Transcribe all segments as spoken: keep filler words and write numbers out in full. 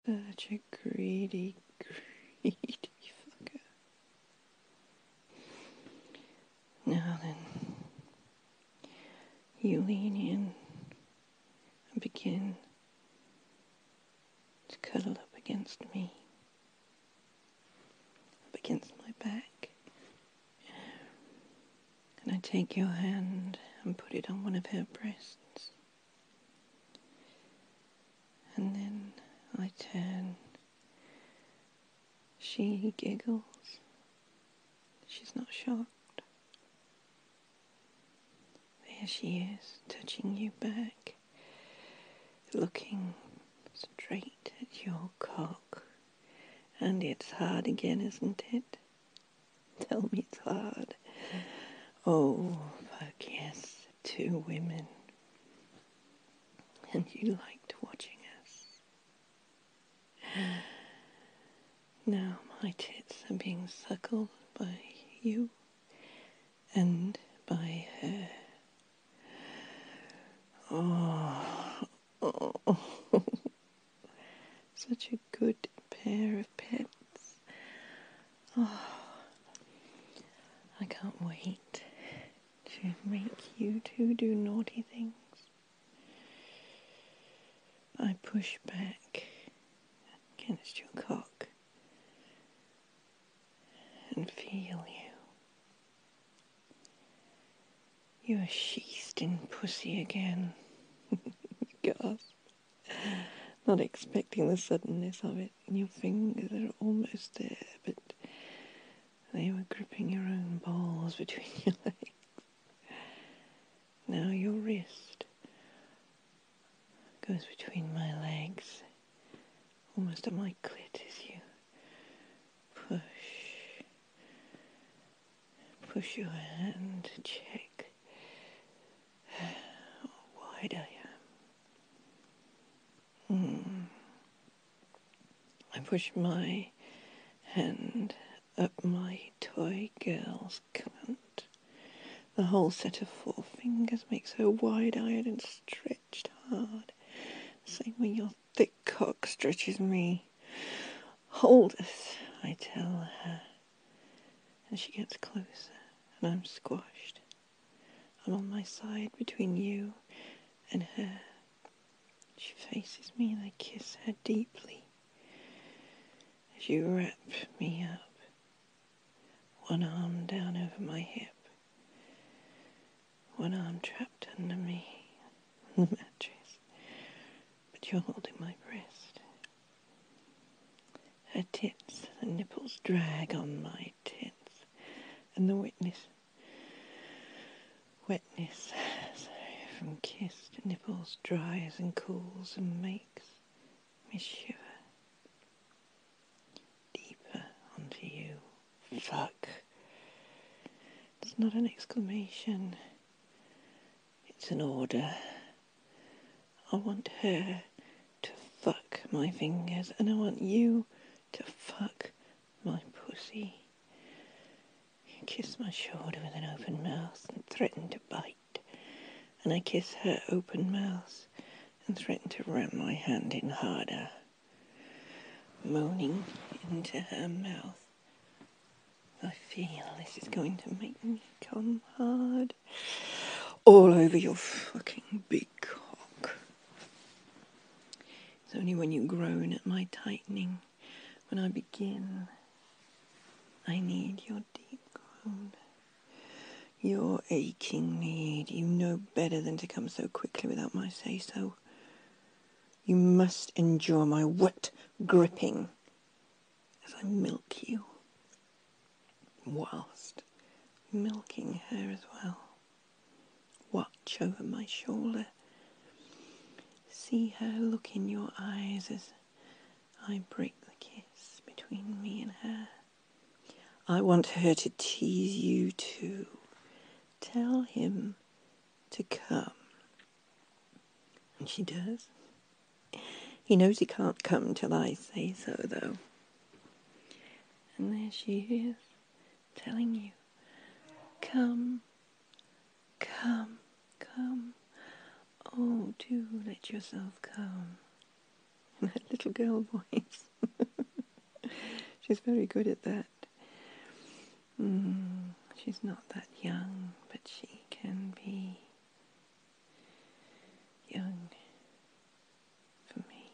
Such a greedy, greedy fucker. Now then, you lean in and begin to cuddle up against me, up against my back. And I take your hand and put it on one of her breasts. And then I turn. She giggles. She's not shocked. There she is, touching you back, looking straight at your cock. And it's hard again, isn't it? Tell me it's hard. Oh, fuck yes, two women. And you liked watching us. Now my tits are being suckled by you and by her. Oh, oh. Such a good pair of pets. Oh, I can't wait to make you two do naughty things. I push back against your cock and feel you. You're sheathed in pussy again. Gasp. Not expecting the suddenness of it. Your fingers are almost there, but they were gripping your own balls between your legs. Now your wrist goes between my legs, almost at my clit as you push, push your hand to check how wide I am. Mm. I push my hand up my toy girl's cunt. The whole set of four fingers makes her wide-eyed and stretched hard, the same way your thick cock stretches me. Hold us, I tell her, and she gets closer, and I'm squashed. I'm on my side between you and her. She faces me and I kiss her deeply as you wrap me up, one arm down over my hip, one arm trapped under me on the mattress, but you're holding my breast. Her tits, the nipples drag on my tits, and the wetness, wetness, sorry, from kissed nipples dries and cools and makes me shiver deeper onto you. Fuck. It's not an exclamation. It's an order. I want her to fuck my fingers, and I want you to fuck my pussy. You kiss my shoulder with an open mouth and threaten to bite, and I kiss her open mouth and threaten to ram my hand in harder, moaning into her mouth. I feel this is going to make me come hard all over your fucking big cock. It's only when you groan at my tightening, when I begin, I need your deep groan. Your aching need. You know better than to come so quickly without my say-so. You must endure my wet gripping as I milk you, whilst milking her as well. Watch over my shoulder. See her look in your eyes as I break the kiss between me and her. I want her to tease you too. Tell him to come. And she does. He knows he can't come till I say so, though. And there she is, telling you, come, come, come. Oh, do let yourself come. in her little girl voice. She's very good at that. Mm, she's not that young, but she can be young for me.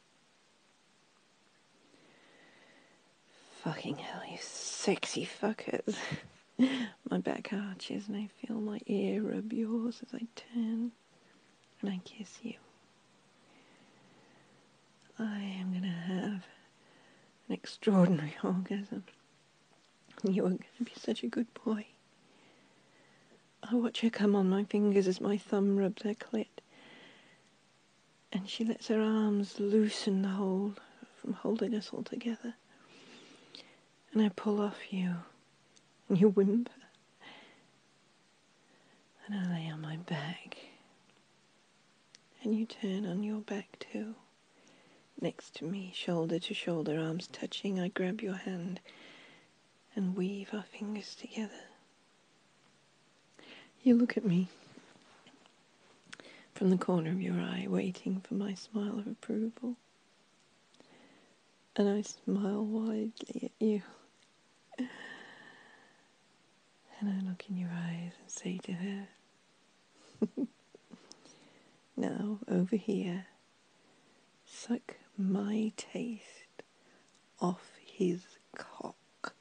Fucking hell, you sexy fuckers. My back arches and I feel my ear rub yours as I turn and I kiss you. I am going to have an extraordinary orgasm. You are going to be such a good boy. I watch her come on my fingers as my thumb rubs her clit. And she lets her arms loosen the hold from holding us all together. And I pull off you. And you whimper. And I lay on my back. And you turn on your back too. Next to me, shoulder to shoulder, arms touching, I grab your hand and weave our fingers together. You look at me from the corner of your eye, waiting for my smile of approval. And I smile widely at you. And I look in your eyes and say to her, now over here, suck my taste off his cock.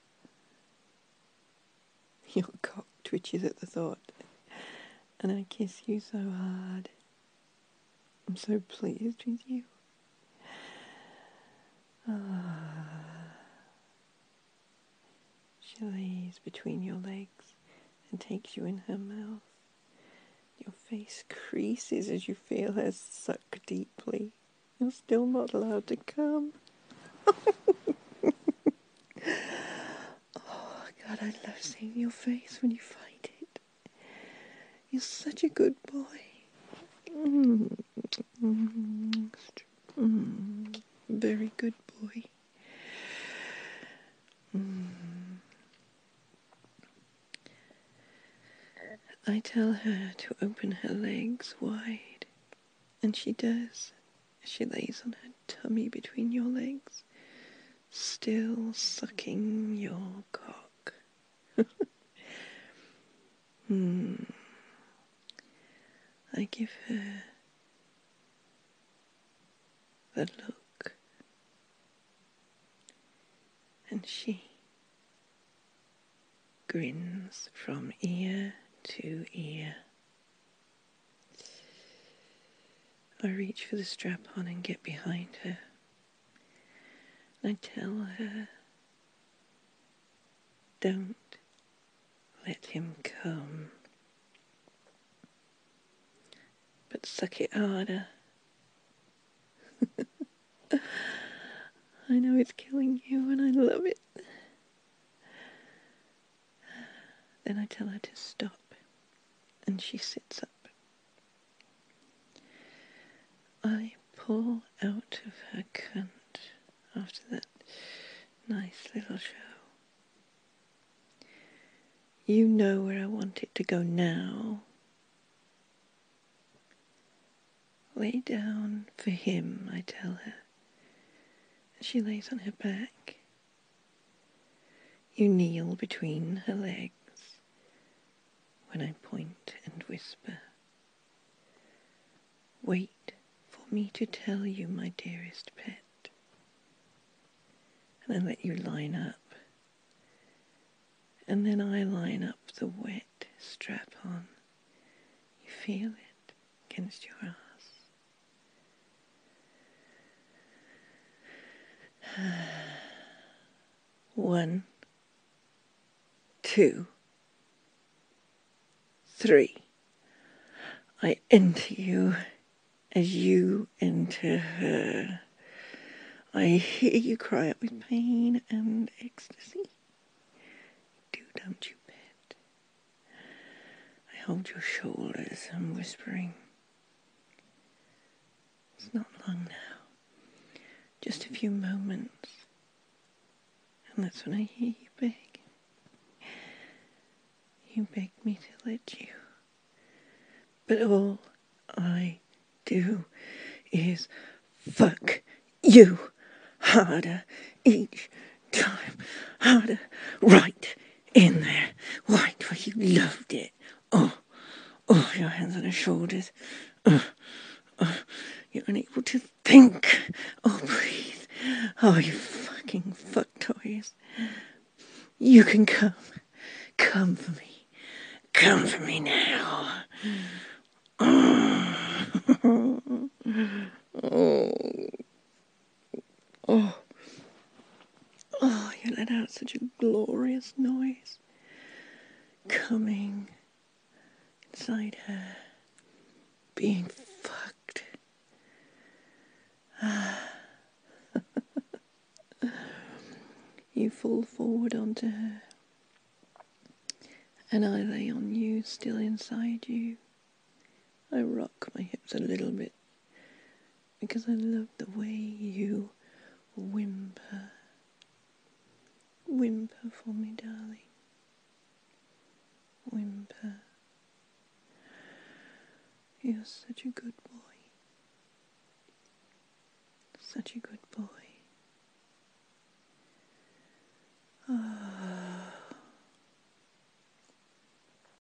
Your cock twitches at the thought, and I kiss you so hard. I'm so pleased with you. Ah. She lays between your legs and takes you in her mouth. Your face creases as you feel her suck deeply. You're still not allowed to come. Oh, God, I love seeing your face when you fight it. You're such a good boy. Mm. Mm. Mm. Very good boy. Mm. I tell her to open her legs wide, and she does. She lays on her tummy between your legs, still sucking your cock. Hmm. I give her the look, and she grins from ear to ear. I reach for the strap on and get behind her. I tell her, don't let him come, but suck it harder. I know it's killing you and I love it. Then I tell her to stop, and she sits up. I pull out of her cunt after that nice little show. You know where I want it to go now. Lay down for him, I tell her. And she lays on her back. You kneel between her legs when I point and whisper. Wait for me to tell you, my dearest pet. And I let you line up. And then I line up the wet strap on. You feel it against your ass. One, two, three. I enter you as you enter her. I hear you cry out with pain and ecstasy. Do, don't you, pet? I hold your shoulders and whispering. It's not long now. Just a few moments. And that's when I hear you beg. You beg me to let you. But all I do is fuck you harder each time, harder, right in there, right where you loved it. Oh, oh, your hands on her shoulders. Oh, oh, you're unable to think. Oh, breathe. Oh, you fucking fuck toys. You can come. Come for me. Come for me now. Oh. Oh. Oh. Oh, you let out such a glorious noise. Coming inside her. Being fucked. You fall forward onto her. And I lay on you, still inside you. I rock my hips a little bit because I love the way you whimper. Whimper for me, darling. Whimper. You're such a good boy. Such a good boy.